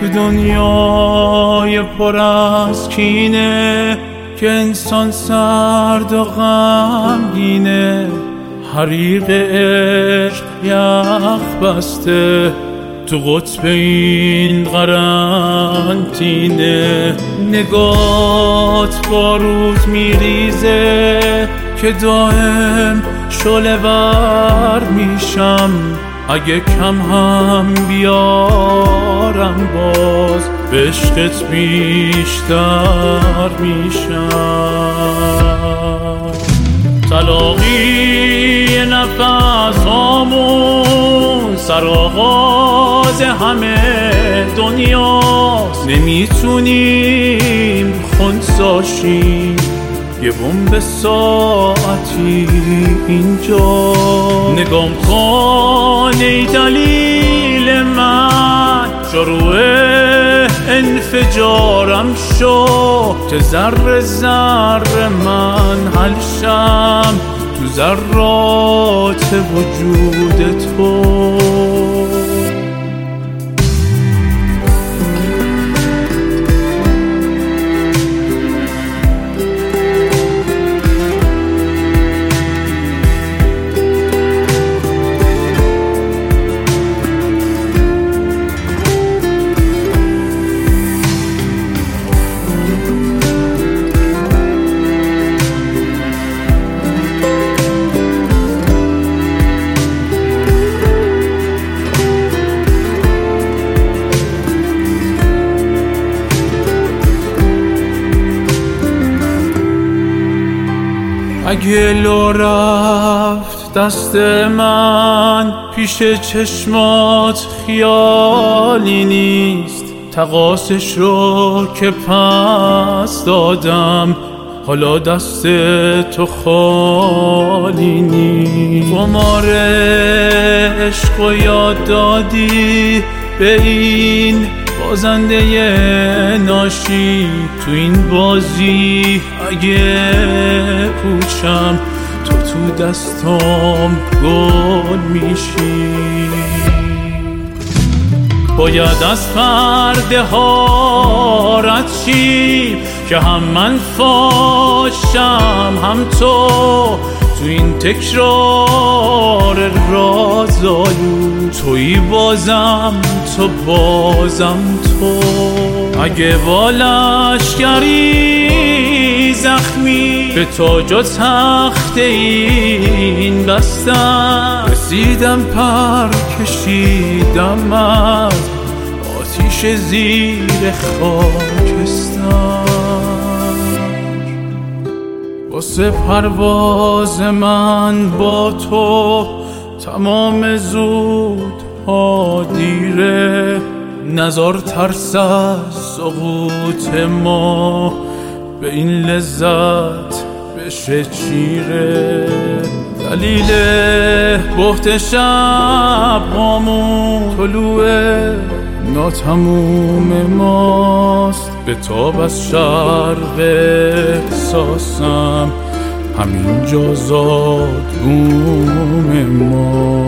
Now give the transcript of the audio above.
تو دنیای پر از کینه که انسان سرد و غمگینه، حریق عشق یخ بسته تو قطب این قرنطینه. نگات با روز میریزه که دائم شعله ور میشم، اگه کم هم بیارم باز به عشقت بیشتر میشم. تلاقی نفسامون سرآغاز همه دنیاست، نمیتونیم خنثاشیم یه بمب ساعتی اینجا. نگام کن ای دلیل من، شروع انفجارم شو که ذره ذره من حل شم تو ذرات وجود تو. اگه لو رفت دست من پیش چشمات خیالی نیست، تقاصش رو که پس دادم حالا دست تو خالی نیست. قمار عشق و یاد دادی به این بازنده ناشی، تو این بازی اگه پوچم تو دستام گل میشی. باید از پرده ها رد شی که هم من فاشم هم تو این تکرار رازآلود. تویی بازم تو بازم تو. اگه با لشکری زخمی به تاج و تخت این بستم، رسیدم پر کشیدم از آتیش زیر خاکستر. واسه پرواز من با تو تمام زود ها دیره، نزار ترس از سقوط ما به این لذت بشه چیره. دلیل بهت شب هامون طلوع ناتموم ماست، به تاب از شرق احساسم همینجا زاد بوم ما.